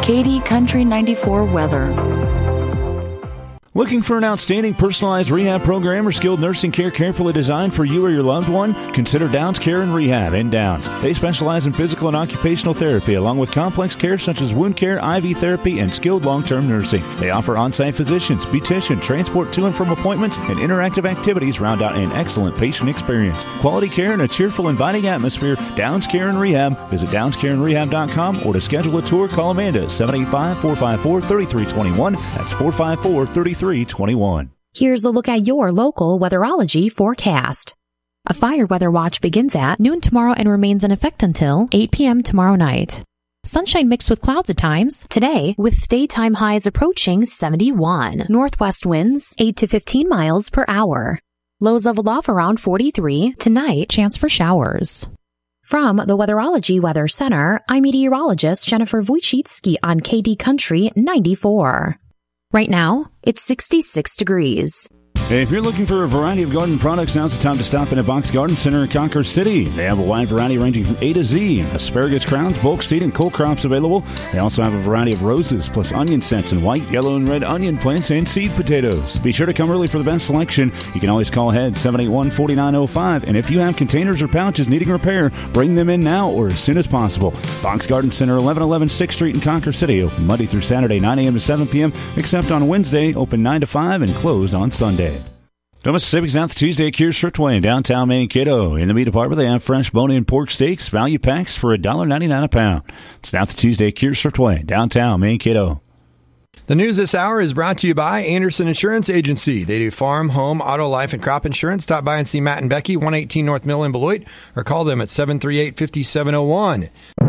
KD Country 94 weather. Looking for an outstanding personalized rehab program or skilled nursing care carefully designed for you or your loved one? Consider Downs Care and Rehab in Downs. They specialize in physical and occupational therapy along with complex care such as wound care, IV therapy, and skilled long-term nursing. They offer on-site physicians, beautician, transport to and from appointments, and interactive activities round out an excellent patient experience. Quality care and a cheerful, inviting atmosphere. Downs Care and Rehab. Visit downscareandrehab.com or to schedule a tour, call Amanda at 785-454-3321. That's 454-3321. Here's a look at your local weatherology forecast. A fire weather watch begins at noon tomorrow and remains in effect until 8 p.m. tomorrow night. Sunshine mixed with clouds at times today, with daytime highs approaching 71. Northwest winds 8 to 15 miles per hour. Lows level off around 43. Tonight, chance for showers. From the Weatherology Weather Center, I'm meteorologist Jennifer Wojcicki on KD Country 94. Right now, it's 66 degrees. If you're looking for a variety of garden products, now's the time to stop in at Box Garden Center in Concord City. They have a wide variety ranging from A to Z. Asparagus crowns, bulk seed, and cold crops available. They also have a variety of roses, plus onion scents and white, yellow, and red onion plants and seed potatoes. Be sure to come early for the best selection. You can always call ahead 781-4905. And if you have containers or pouches needing repair, bring them in now or as soon as possible. Box Garden Center, 1111 6th Street in Concord City. Open Monday through Saturday, 9 a.m. to 7 p.m., except on Wednesday, open 9 to 5 and closed on Sunday. Mississippi's out Tuesday at Kears Sirtway in downtown Mankato. In the meat department, they have fresh bone-in pork steaks, value packs for $1.99 a pound. It's now Tuesday at Kears Sirtway, downtown Mankato. The news this hour is brought to you by Anderson Insurance Agency. They do farm, home, auto, life, and crop insurance. Stop by and see Matt and Becky, 118 North Mill in Beloit, or call them at 738-5701.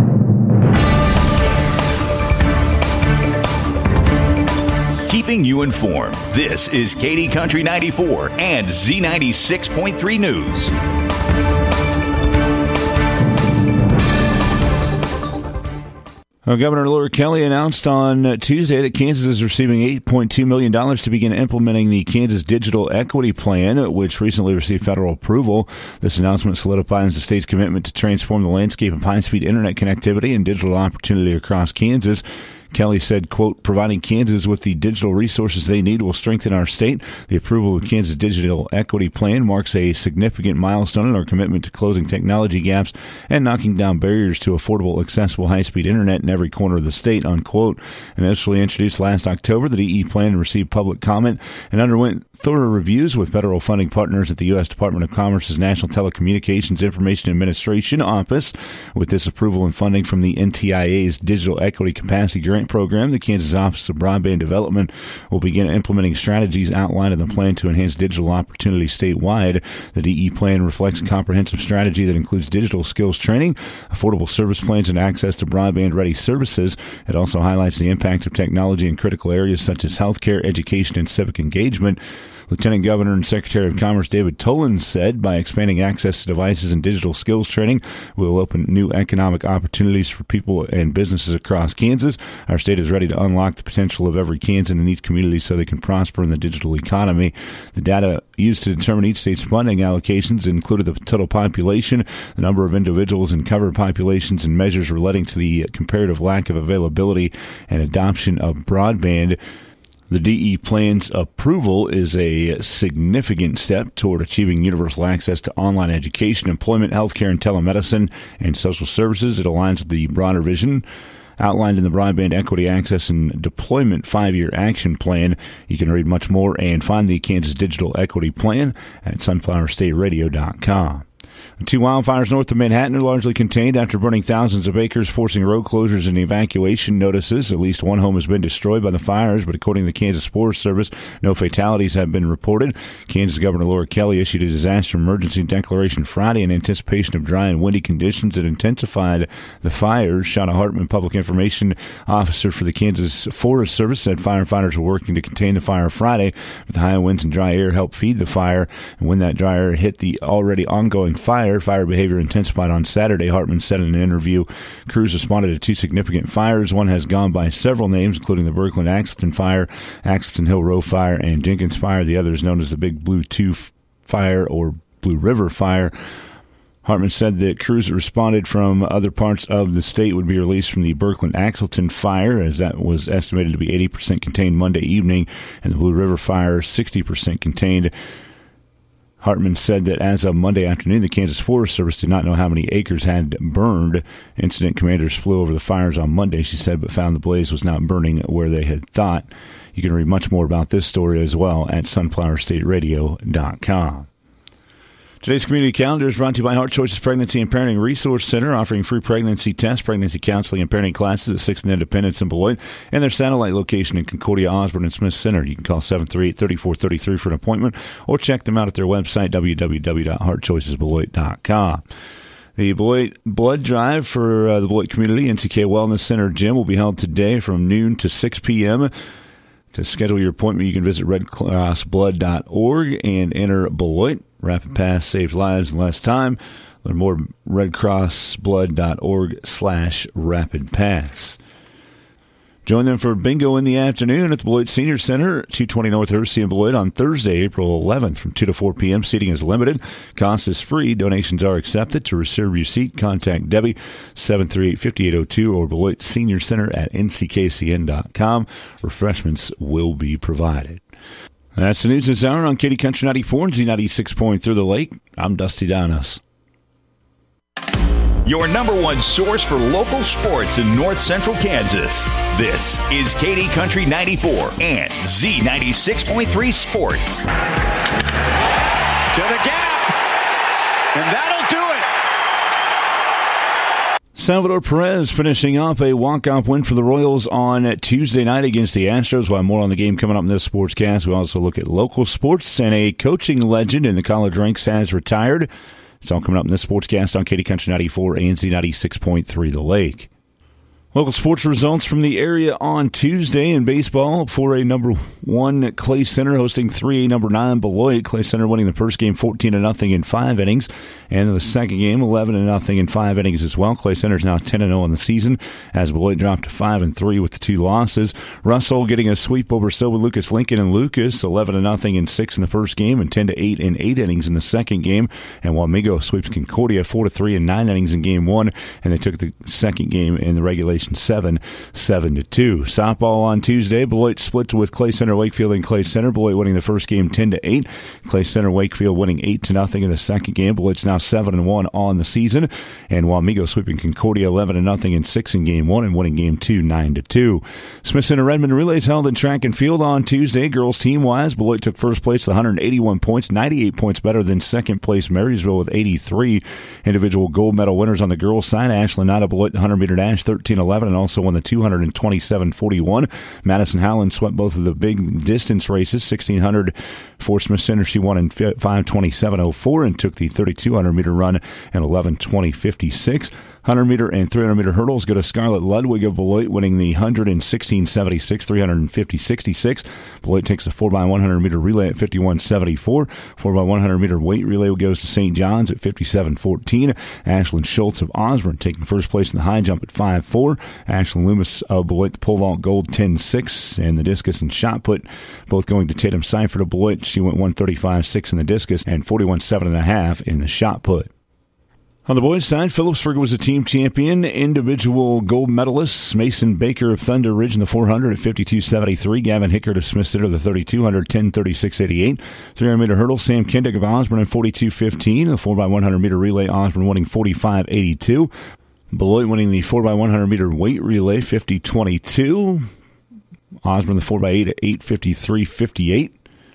Keeping you informed. This is KD Country 94 and Z96.3 News. Governor Laura Kelly announced on Tuesday that Kansas is receiving $8.2 million to begin implementing the Kansas Digital Equity Plan, which recently received federal approval. This announcement solidifies the state's commitment to transform the landscape of high-speed internet connectivity and digital opportunity across Kansas. Kelly said, quote, providing Kansas with the digital resources they need will strengthen our state. The approval of Kansas Digital Equity Plan marks a significant milestone in our commitment to closing technology gaps and knocking down barriers to affordable, accessible, high-speed internet in every corner of the state, unquote. Initially introduced last October, the DE plan received public comment and underwent thorough reviews with federal funding partners at the U.S. Department of Commerce's National Telecommunications Information Administration Office. With this approval and funding from the NTIA's Digital Equity Capacity Grant Program, the Kansas Office of Broadband Development will begin implementing strategies outlined in the plan to enhance digital opportunity statewide. The DE plan reflects a comprehensive strategy that includes digital skills training, affordable service plans, and access to broadband-ready services. It also highlights the impact of technology in critical areas such as healthcare, education, and civic engagement. Lieutenant Governor and Secretary of Commerce David Tolan said, by expanding access to devices and digital skills training, we will open new economic opportunities for people and businesses across Kansas. Our state is ready to unlock the potential of every Kansan in each community so they can prosper in the digital economy. The data used to determine each state's funding allocations included the total population, the number of individuals in covered populations, and measures relating to the comparative lack of availability and adoption of broadband. The DE plan's approval is a significant step toward achieving universal access to online education, employment, healthcare, and telemedicine and social services. It aligns with the broader vision outlined in the Broadband Equity Access and Deployment 5-Year Action Plan. You can read much more and find the Kansas Digital Equity Plan at sunflowerstateradio.com. 2 wildfires north of Manhattan are largely contained after burning thousands of acres, forcing road closures and evacuation notices. At least one home has been destroyed by the fires, but according to the Kansas Forest Service, no fatalities have been reported. Kansas Governor Laura Kelly issued a disaster emergency declaration Friday in anticipation of dry and windy conditions that intensified the fires. Shauna Hartman, public information officer for the Kansas Forest Service, said firefighters were working to contain the fire Friday, but the high winds and dry air helped feed the fire. And when that dry air hit the already ongoing fire behavior intensified on Saturday, Hartman said in an interview. Crews responded to 2 significant fires. One has gone by several names, including the Berkland-Axleton Fire, Axleton Hill Row Fire, and Jenkins Fire. The other is known as the Big Blue 2 Fire or Blue River Fire. Hartman said that crews that responded from other parts of the state would be released from the Birkeland-Axelton fire, as that was estimated to be 80% contained Monday evening, and the Blue River fire 60% contained. Hartman said that as of Monday afternoon, the Kansas Forest Service did not know how many acres had burned. Incident commanders flew over the fires on Monday, she said, but found the blaze was not burning where they had thought. You can read much more about this story as well at sunflowerstateradio.com. Today's community calendar is brought to you by Heart Choices Pregnancy and Parenting Resource Center, offering free pregnancy tests, pregnancy counseling, and parenting classes at 6th and Independence in Beloit, and their satellite location in Concordia, Osborne, and Smith Center. You can call 738-3433 for an appointment, or check them out at their website, www.heartchoicesbeloit.com. The Beloit Blood Drive for the Beloit Community NCK Wellness Center Gym will be held today from noon to 6 p.m. To schedule your appointment, you can visit redcrossblood.org and enter Beloit. Rapid Pass saves lives in less time. Learn more at redcrossblood.org/rapidpass. Join them for bingo in the afternoon at the Beloit Senior Center, 220 North Hersey in Beloit on Thursday, April 11th from 2 to 4 p.m. Seating is limited. Cost is free. Donations are accepted. To reserve your seat, contact Debbie, 738-5802, or Beloit Senior Center at nckcn.com. Refreshments will be provided. That's the news this hour on Katy Country 94 and Z96 through the lake. I'm Dusty Donos. Your number one source for local sports in north central Kansas. This is Katy Country 94 and Z96.3 Sports. To the gap, and that'll do it. Salvador Perez finishing up a walk-off win for the Royals on Tuesday night against the Astros. We'll have more on the game coming up in this sportscast. We'll also look at local sports, and a coaching legend in the college ranks has retired. It's all coming up in this sportscast on Katy Country 94 and Z96.3 The Lake. Local sports results from the area on Tuesday in baseball. 4A number 1 Clay Center hosting 3A number 9 Beloit. Clay Center winning the first game 14-0 in 5 innings, and the second game 11-0 in 5 innings as well. Clay Center is now 10-0 in the season as Beloit dropped to 5-3 with the 2 losses. Russell getting a sweep over Sylvan Lucas Lincoln and Lucas, 11-0 in 6 in the first game and 10-8 in 8 innings in the second game. And Wamego sweeps Concordia 4-3 in 9 innings in game 1, and they took the second game in the regulation 7-2. Softball on Tuesday. Beloit split with Clay Center Wakefield and Clay Center. Beloit winning the first game 10-8. Clay Center Wakefield winning 8-0 in the second game. Beloit's now 7-1 on the season. And Wamego sweeping Concordia 11-0 in 6 in game 1 and winning game 2 9-2. Smith Center Redmond relays held in track and field on Tuesday. Girls team wise, Beloit took first place with 181 points, 98 points better than second place Marysville with 83. Individual gold medal winners on the girls side. Ashlyn Nada Beloit the 100-meter dash 13-11 and also won the 227-41. Madison Howland swept both of the big distance races. 1600 for Smith Center, she won in 5:27.04 and took the 3200-meter run in 11:20.56. 100-meter and 300-meter hurdles go to Scarlett Ludwig of Beloit, winning the 100 in 16:76, 350.66. Beloit takes the 4x100-meter relay at 51.74. 4x100-meter weight relay goes to St. John's at 57.14. Ashlyn Schultz of Osborne taking first place in the high jump at 5.4. Ashlyn Loomis of Beloit, the pole vault gold 10.6, and the discus and shot put both going to Tatum Seifert of Beloit. She went 135.6 in the discus and 41.7.5 in the shot put. On the boys' side, Phillipsburg was a team champion. Individual gold medalists, Mason Baker of Thunder Ridge in the 400 at 52.73. Gavin Hickert of Smith Center, the 3200, 10.36.88. 300-meter hurdle, Sam Kendick of Osborne in 42.15. The 4x100-meter relay, Osborne winning 45.82. Beloit winning the 4x100-meter weight relay, 50.22. Osborne, the 4x8 at 8.53.58.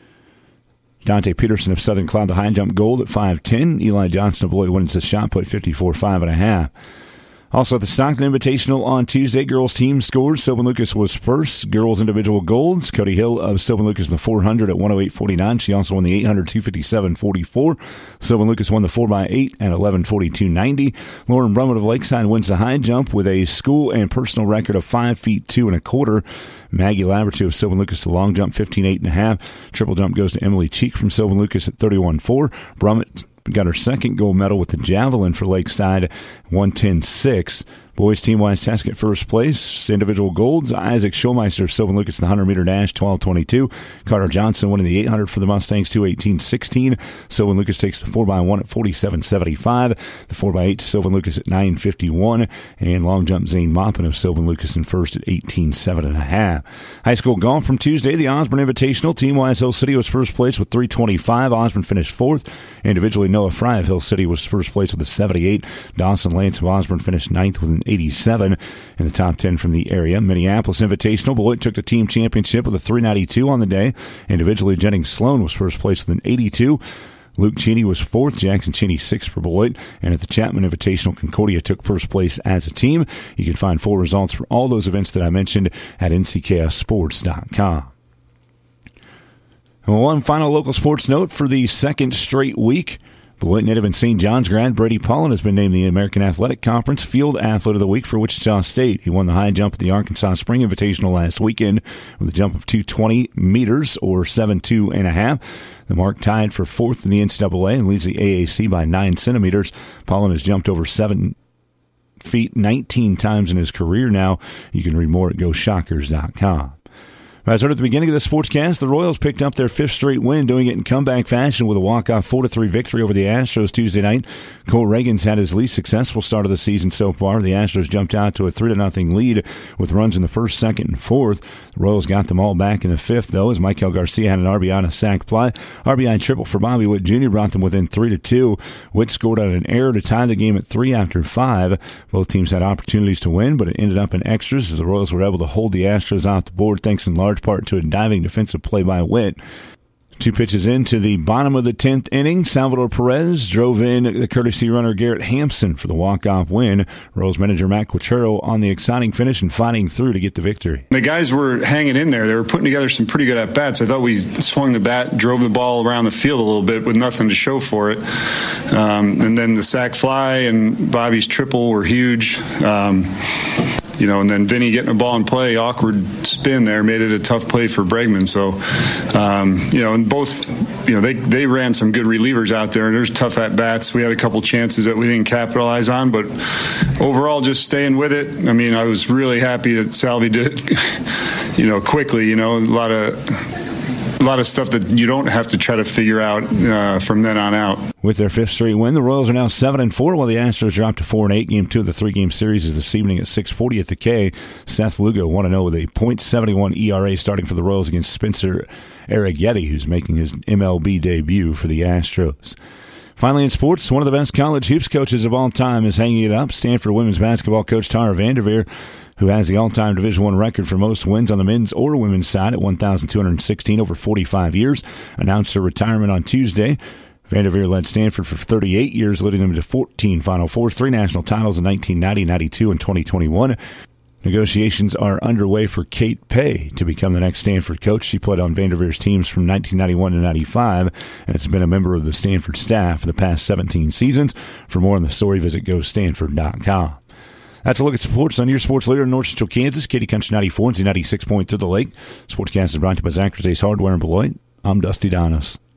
Dante Peterson of Southern Cloud, the high jump gold at 5.10. Eli Johnson of Beloit wins the shot put 54.5.5. Also at the Stockton Invitational on Tuesday, girls team scores. Sylvan Lucas was first. Girls individual golds. Cody Hill of Sylvan Lucas in the 400 at 108.49. She also won the 800, 257.44. Sylvan Lucas won the 4x8 at 11.42.90. Lauren Brummett of Lakeside wins the high jump with a school and personal record of 5 feet 2 1/4. Maggie Laverty of Sylvan Lucas, the long jump, 15.8.5. Triple jump goes to Emily Cheek from Sylvan Lucas at 31.4. Brummett got her second gold medal with the javelin for Lakeside, 110.6. Boys team-wise task at first place. Individual golds, Isaac Schulmeister of Sylvan Lucas in the 100-meter dash, 12:22. Carter Johnson winning the 800 for the Mustangs, 2:18.16. Sylvan Lucas takes the 4x1 at 47.75. The 4x8 to Sylvan Lucas at 9:51. And long jump Zane Maupin of Sylvan Lucas in first at 18.7.5. High school golf from Tuesday, the Osborne Invitational. Team-wise, Hill City was first place with 325. Osborne finished fourth. Individually, Noah Fry of Hill City was first place with a 78. Dawson Lance of Osborne finished ninth with an 87 in the top 10 from the area. Minneapolis Invitational, Beloit took the team championship with a 392 on the day. Individually, Jennings Sloan was first place with an 82. Luke Cheney was fourth, Jackson Cheney sixth for Beloit, and at the Chapman Invitational, Concordia took first place as a team. You can find full results for all those events that I mentioned at ncksports.com. And one final local sports note for the second straight week. Beloit native and St. John's grad Brady Pollen has been named the American Athletic Conference Field Athlete of the Week for Wichita State. He won the high jump at the Arkansas Spring Invitational last weekend with a jump of 220 meters or 7.2.5. The mark tied for fourth in the NCAA and leads the AAC by 9 centimeters. Pollen has jumped over 7 feet 19 times in his career now. You can read more at GoShockers.com. As heard at the beginning of the sportscast, the Royals picked up their fifth straight win, doing it in comeback fashion with a walk-off 4-3 victory over the Astros Tuesday night. Cole Reagan's had his least successful start of the season so far. The Astros jumped out to a 3-0 lead with runs in the first, second, and fourth. The Royals got them all back in the fifth, though, as Michael Garcia had an RBI on a sac fly. RBI triple for Bobby Witt Jr. brought them within 3-2. Witt scored on an error to tie the game at 3 after 5. Both teams had opportunities to win, but it ended up in extras as the Royals were able to hold the Astros off the board thanks in large part to a diving defensive play by Witt. 2 pitches into the bottom of the 10th inning, Salvador Perez drove in the courtesy runner Garrett Hampson for the walk-off win. Royals manager Matt Quatrero on the exciting finish and fighting through to get the victory. The guys were hanging in there. They were putting together some pretty good at-bats. I thought we swung the bat, drove the ball around the field a little bit with nothing to show for it. And then the sac fly and Bobby's triple were huge. And then Vinny getting a ball in play, awkward spin there, made it a tough play for Bregman. So, and both, they ran some good relievers out there, and there's tough at-bats. We had a couple chances that we didn't capitalize on, but overall just staying with it. I mean, I was really happy that Salvi did it, quickly, a lot of stuff that you don't have to try to figure out from then on out. With their fifth straight win, the Royals are now 7-4, while the Astros dropped to 4-8. Game 2 of the 3-game series is this evening at 6:40 at the K. Seth Lugo 1-0 with a .71 ERA starting for the Royals against Spencer Arrighetti, who's making his MLB debut for the Astros. Finally in sports, one of the best college hoops coaches of all time is hanging it up. Stanford women's basketball coach Tara Vanderveer, who has the all-time Division I record for most wins on the men's or women's side at 1,216 over 45 years, announced her retirement on Tuesday. Vanderveer led Stanford for 38 years, leading them to 14 Final Fours, 3 national titles in 1990, 92, and 2021. Negotiations are underway for Kate Pay to become the next Stanford coach. She played on Vanderveer's teams from 1991 to 95 and has been a member of the Stanford staff for the past 17 seasons. For more on the story, visit GoStanford.com. That's a look at sports on your sports leader in North Central Kansas, Katy Country 94 and Z96 Point through the Lake. Sportscast is brought to you by Zach's Ace Hardware in Beloit. I'm Dusty Donis.